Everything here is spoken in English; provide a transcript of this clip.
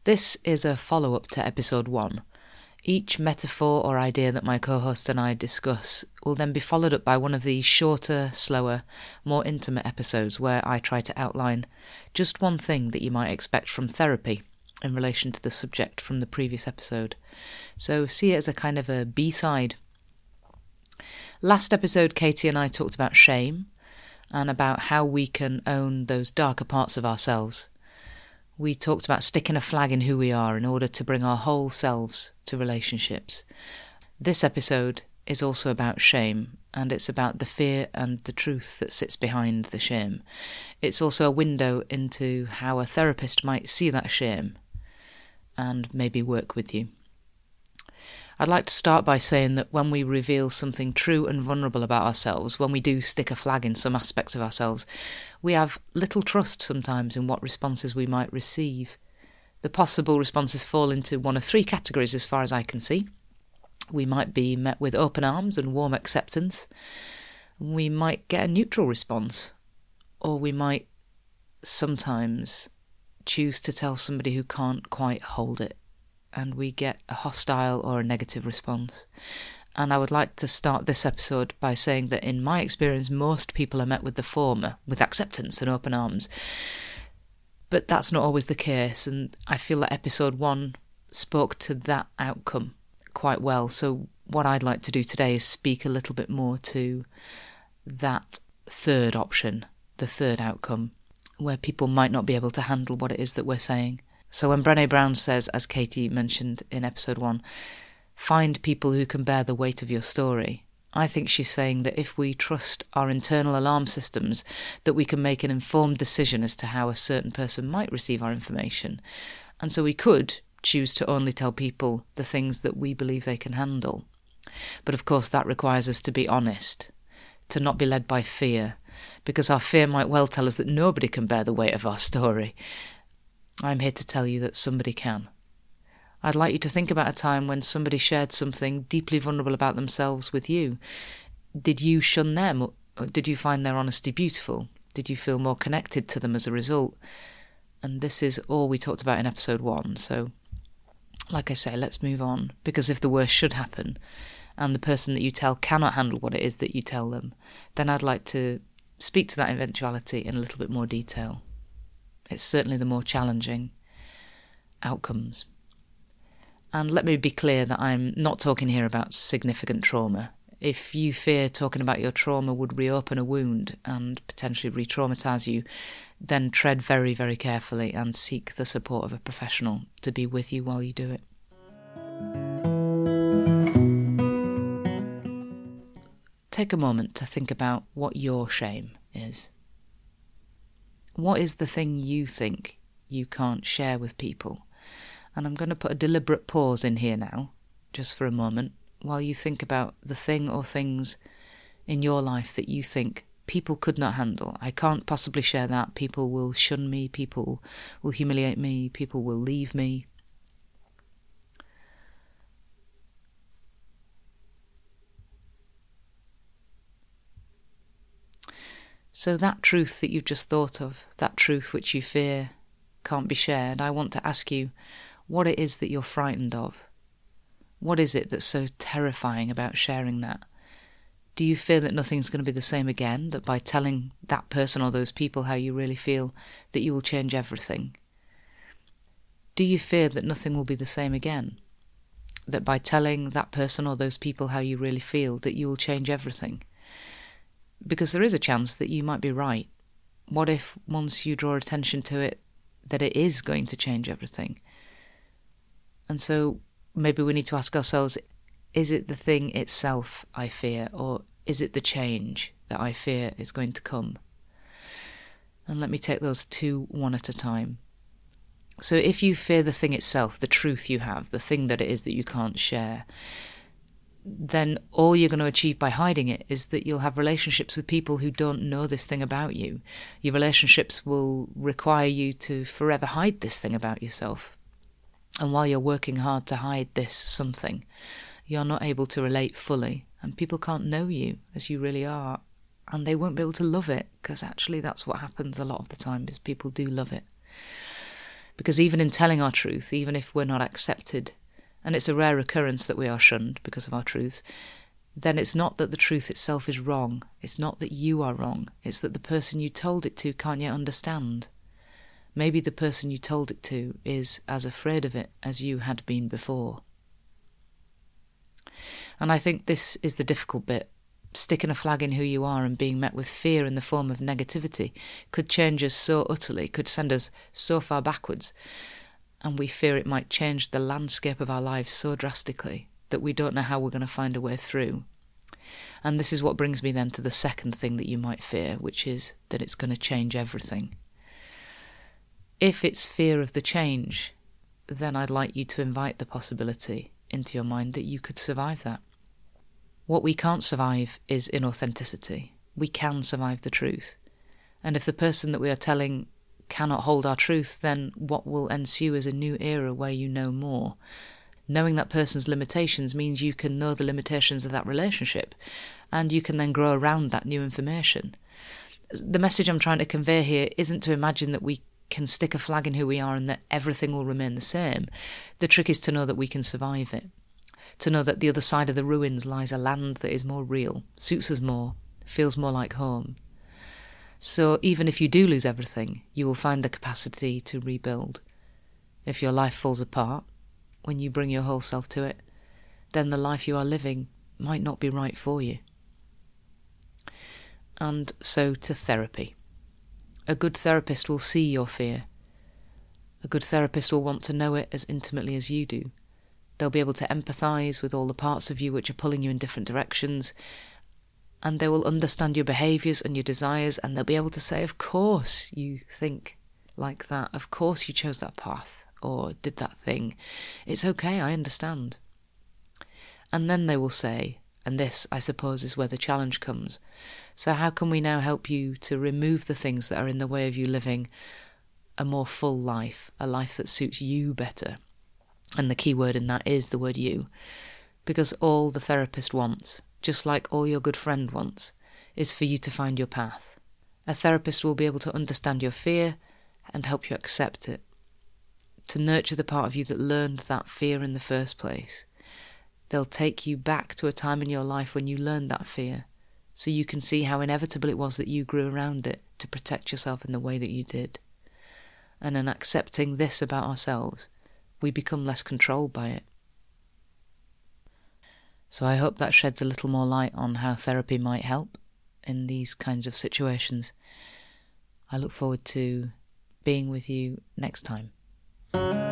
This is a follow-up to episode 1. Each metaphor or idea that my co-host and I discuss will then be followed up by one of these shorter, slower, more intimate episodes where I try to outline just one thing that you might expect from therapy in relation to the subject from the previous episode. So see it as a kind of a B-side. Last episode, Katie and I talked about shame and about how we can own those darker parts of ourselves. We talked about sticking a flag in who we are in order to bring our whole selves to relationships. This episode is also about shame, and it's about the fear and the truth that sits behind the shame. It's also a window into how a therapist might see that shame and maybe work with you. I'd like to start by saying that when we reveal something true and vulnerable about ourselves, when we do stick a flag in some aspects of ourselves, we have little trust sometimes in what responses we might receive. The possible responses fall into one of 3 categories as far as I can see. We might be met with open arms and warm acceptance. We might get a neutral response. Or we might sometimes choose to tell somebody who can't quite hold it, and we get a hostile or a negative response. And I would like to start this episode by saying that in my experience, most people are met with the former, with acceptance and open arms. But that's not always the case, and I feel that episode 1 spoke to that outcome quite well. So what I'd like to do today is speak a little bit more to that third option, the third outcome, where people might not be able to handle what it is that we're saying. So when Brené Brown says, as Katie mentioned in episode 1, find people who can bear the weight of your story, I think she's saying that if we trust our internal alarm systems, that we can make an informed decision as to how a certain person might receive our information. And so we could choose to only tell people the things that we believe they can handle. But of course that requires us to be honest, to not be led by fear, because our fear might well tell us that nobody can bear the weight of our story. I'm here to tell you that somebody can. I'd like you to think about a time when somebody shared something deeply vulnerable about themselves with you. Did you shun them, or did you find their honesty beautiful? Did you feel more connected to them as a result? And this is all we talked about in episode 1. So, like I say, let's move on. Because if the worst should happen, and the person that you tell cannot handle what it is that you tell them, then I'd like to speak to that eventuality in a little bit more detail. It's certainly the more challenging outcomes. And let me be clear that I'm not talking here about significant trauma. If you fear talking about your trauma would reopen a wound and potentially re-traumatise you, then tread very, very carefully and seek the support of a professional to be with you while you do it. Take a moment to think about what your shame is. What is the thing you think you can't share with people? And I'm going to put a deliberate pause in here now, just for a moment, while you think about the thing or things in your life that you think people could not handle. I can't possibly share that. People will shun me, people will humiliate me, people will leave me. So that truth that you've just thought of, that truth which you fear can't be shared, I want to ask you what it is that you're frightened of. What is it that's so terrifying about sharing that? Do you fear that nothing's going to be the same again, that by telling that person or those people how you really feel, that you will change everything? Do you fear that nothing will be the same again, that by telling that person or those people how you really feel, that you will change everything? Because there is a chance that you might be right. What if, once you draw attention to it, that it is going to change everything? And so maybe we need to ask ourselves, is it the thing itself I fear, or is it the change that I fear is going to come? And let me take those 2 one at a time. So if you fear the thing itself, the truth you have, the thing that it is that you can't share, then all you're going to achieve by hiding it is that you'll have relationships with people who don't know this thing about you. Your relationships will require you to forever hide this thing about yourself. And while you're working hard to hide this something, you're not able to relate fully, and people can't know you as you really are, and they won't be able to love it, because actually that's what happens a lot of the time, is people do love it. Because even in telling our truth, even if we're not accepted, and it's a rare occurrence that we are shunned because of our truths, then it's not that the truth itself is wrong. It's not that you are wrong. It's that the person you told it to can't yet understand. Maybe the person you told it to is as afraid of it as you had been before. And I think this is the difficult bit. Sticking a flag in who you are and being met with fear in the form of negativity could change us so utterly, could send us so far backwards, and we fear it might change the landscape of our lives so drastically that we don't know how we're going to find a way through. And this is what brings me then to the second thing that you might fear, which is that it's going to change everything. If it's fear of the change, then I'd like you to invite the possibility into your mind that you could survive that. What we can't survive is inauthenticity. We can survive the truth. And if the person that we are telling cannot hold our truth, then what will ensue is a new era where you know more. Knowing that person's limitations means you can know the limitations of that relationship, and you can then grow around that new information. The message I'm trying to convey here isn't to imagine that we can stick a flag in who we are and that everything will remain the same. The trick is to know that we can survive it. To know that the other side of the ruins lies a land that is more real, suits us more, feels more like home. So even if you do lose everything, you will find the capacity to rebuild. If your life falls apart, when you bring your whole self to it, then the life you are living might not be right for you. And so to therapy. A good therapist will see your fear. A good therapist will want to know it as intimately as you do. They'll be able to empathise with all the parts of you which are pulling you in different directions, and they will understand your behaviours and your desires, and they'll be able to say, of course you think like that, of course you chose that path, or did that thing. It's okay, I understand. And then they will say, and this, I suppose, is where the challenge comes, so how can we now help you to remove the things that are in the way of you living a more full life, a life that suits you better? And the key word in that is the word you. Because all the therapist wants, just like all your good friend wants, is for you to find your path. A therapist will be able to understand your fear and help you accept it. To nurture the part of you that learned that fear in the first place. They'll take you back to a time in your life when you learned that fear, so you can see how inevitable it was that you grew around it to protect yourself in the way that you did. And in accepting this about ourselves, we become less controlled by it. So I hope that sheds a little more light on how therapy might help in these kinds of situations. I look forward to being with you next time.